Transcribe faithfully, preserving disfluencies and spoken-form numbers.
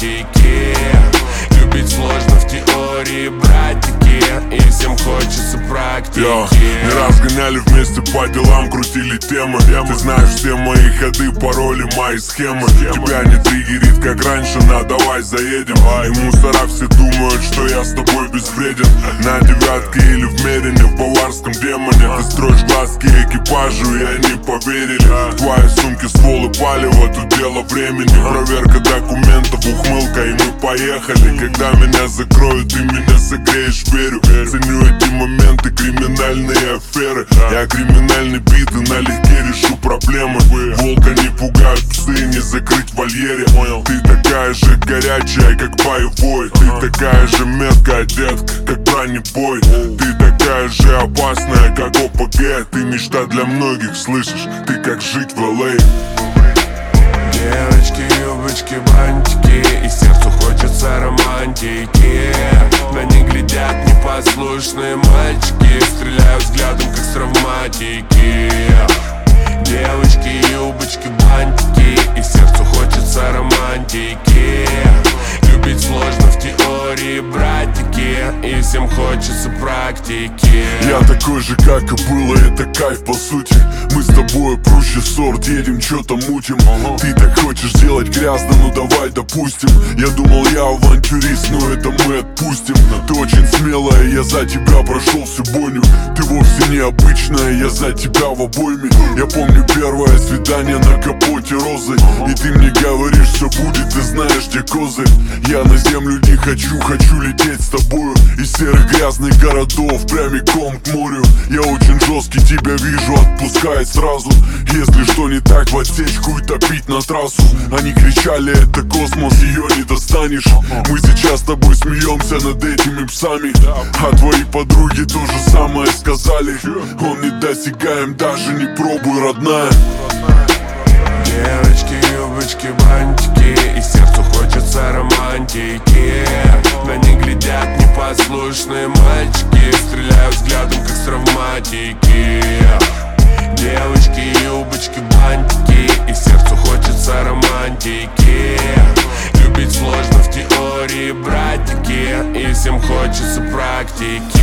романтики. Любить сложно в теории, братики, и всем хочется практики. Йо, не раз гоняли вместе по делам, крутили темы. Ты знаешь все мои ходы, пароли, мои схемы. Тебя не триггерит, как раньше, на давай заедем. И мусора все думают, что я с тобой безвреден. На девятке или в Мерине, в баварском демоне. Ты строишь глазки экипажу, и они поверили. В твоей сумке ствол и палево, тут дело времени. Проверка документов, ухмылка, и мы поехали. Когда меня закроют, ты меня согреешь, верю. Ценю эти моменты, криминальные аферы. Я криминальный бит и налегке решу проблемы. Волка не пугают псы, не закрыть в вольере. Ты такая же горячая, как боевой. Ты такая же меткая, детка, как бронебой. Ты такая же опасная, как ОПГ. Ты мечта для многих, слышишь? Ты как жить в эл эй. Девочки, юбочки, бантики, и сердцу хочется романтики. На них глядят непослушные мальчики, стреляю взглядом, как с травматики. Девочки, юбочки, бантики, и сердцу хочется романтики. Любить сложно в теории, братики, и всем хочется практики. Я такой же, как и было, это кайф по сути. Мы с тобой проще сорт, едем, чё-то мутим. Ты так хочешь делать грязно, ну давай допустим. Я думал, я авантюрист, но это мы отпустим. Ты очень смелая, я за тебя прошел всю бойню. Ты вовсе необычная, я за тебя в обойме. Я помню первое свидание на капоте розы. И ты мне говоришь, все будет, ты знаешь, где козы. Я на землю не хочу, хочу лететь с тобою. Из серых грязных городов прямиком к морю. Я очень жесткий, тебя вижу, отпускает сразу. Если что не так, в отсечку и топить на трассу. Они кричали, это космос, ее не достанешь. Мы сейчас с тобой смеемся над этими псами. А твои подруги то же самое сказали. Он недосягаем, даже не пробуй, родная. Девочки, юбочки, бантики, и сердцу хочется романтики. На них глядят непослушные мальчики, стреляю взглядом, как с травматики. Девочки, юбочки, бантики, и сердцу хочется романтики. Любить сложно в теории, братики, и всем хочется практики.